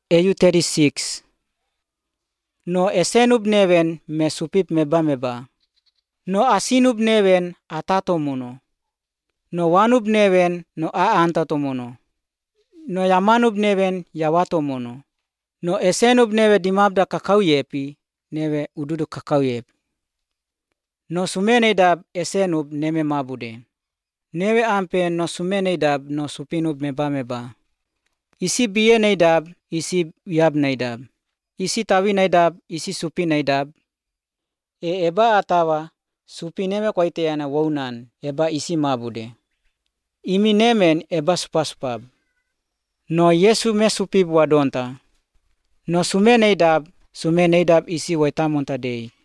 EU 36. No esenub neven me supip meba. No asinub neven atatomono. No wanub neven no antatomono. No yamanub neven yawatomono. No esenub neve dimabda kakau yepi, neve ududu kakau yepi. No sumenedab esenub neme mabude. Neve ampe no sumenedab no supinub meba. Isi biye neidab, isi yab neidab. Isi tawi neidab, isi supi neidab. Eba atawa supi neme koiteana wounan, eba isi mabude. Imi nemen eba supasupab. No Yesu me supib wadonta. No sumenedab isi waitamonta dei.